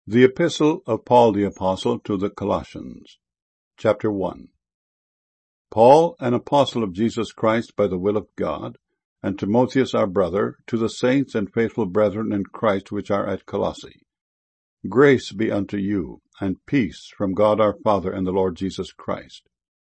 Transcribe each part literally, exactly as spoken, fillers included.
The Epistle of Paul the Apostle to the Colossians, Chapter one. Paul, an apostle of Jesus Christ by the will of God, and Timotheus our brother, to the saints and faithful brethren in Christ which are at Colossae. Grace be unto you, and peace from God our Father and the Lord Jesus Christ.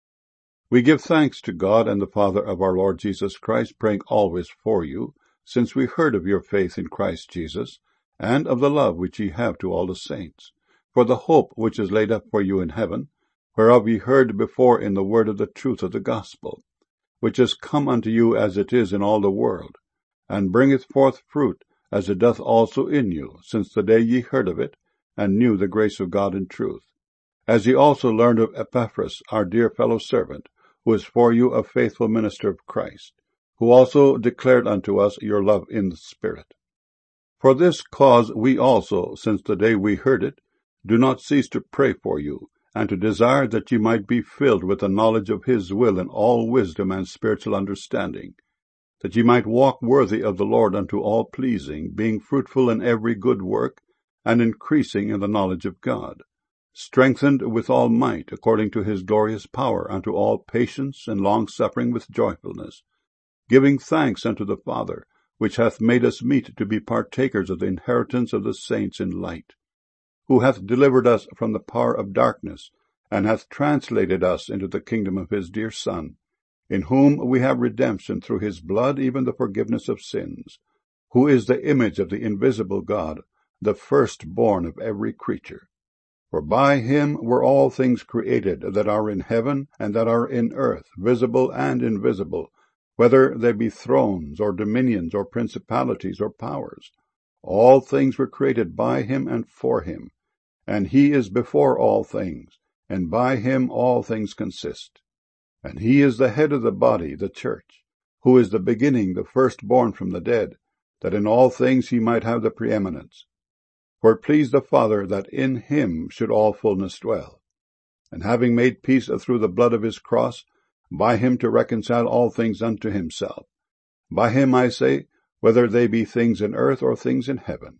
We give thanks to God and the Father of our Lord Jesus Christ, praying always for you, since we heard of your faith in Christ Jesus, and of the love which ye have to all the saints, for the hope which is laid up for you in heaven, whereof ye heard before in the word of the truth of the gospel, which is come unto you as it is in all the world, and bringeth forth fruit, as it doth also in you, since the day ye heard of it, and knew the grace of God in truth. As ye also learned of Epaphras, our dear fellow servant, who is for you a faithful minister of Christ, who also declared unto us your love in the Spirit. For this cause we also, since the day we heard it, do not cease to pray for you, and to desire that ye might be filled with the knowledge of his will in all wisdom and spiritual understanding, that ye might walk worthy of the Lord unto all pleasing, being fruitful in every good work, and increasing in the knowledge of God, strengthened with all might, according to his glorious power, unto all patience and longsuffering with joyfulness, giving thanks unto the Father, which hath made us meet to be partakers of the inheritance of the saints in light, who hath delivered us from the power of darkness, and hath translated us into the kingdom of his dear Son, in whom we have redemption through his blood, even the forgiveness of sins, who is the image of the invisible God, the firstborn of every creature. For by him were all things created, that are in heaven and that are in earth, visible and invisible, whether they be thrones, or dominions, or principalities, or powers. All things were created by him and for him, and he is before all things, and by him all things consist. And he is the head of the body, the church, who is the beginning, the firstborn from the dead, that in all things he might have the preeminence. For it pleased the Father that in him should all fullness dwell. And having made peace through the blood of his cross, by him to reconcile all things unto himself. By him, I say, whether they be things in earth or things in heaven.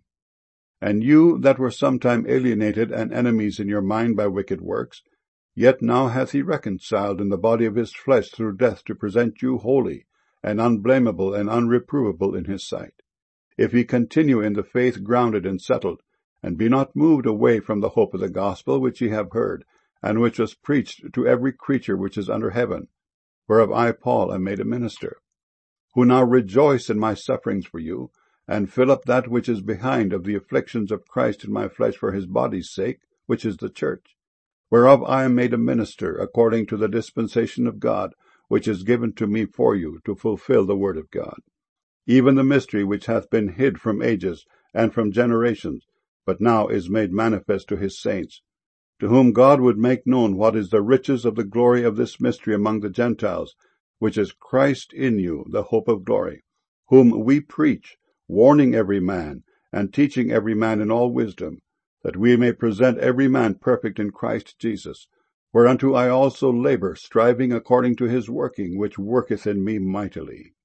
And you that were sometime alienated and enemies in your mind by wicked works, yet now hath he reconciled in the body of his flesh through death, to present you holy, and unblameable, and unreprovable in his sight. If ye continue in the faith grounded and settled, and be not moved away from the hope of the gospel which ye have heard, and which was preached to every creature which is under heaven, whereof I, Paul, am made a minister, who now rejoice in my sufferings for you, and fill up that which is behind of the afflictions of Christ in my flesh for his body's sake, which is the church, whereof I am made a minister, according to the dispensation of God, which is given to me for you, to fulfill the word of God, even the mystery which hath been hid from ages and from generations, but now is made manifest to his saints, to whom God would make known what is the riches of the glory of this mystery among the Gentiles, which is Christ in you, the hope of glory, whom we preach, warning every man, and teaching every man in all wisdom, that we may present every man perfect in Christ Jesus, whereunto I also labor, striving according to his working, which worketh in me mightily.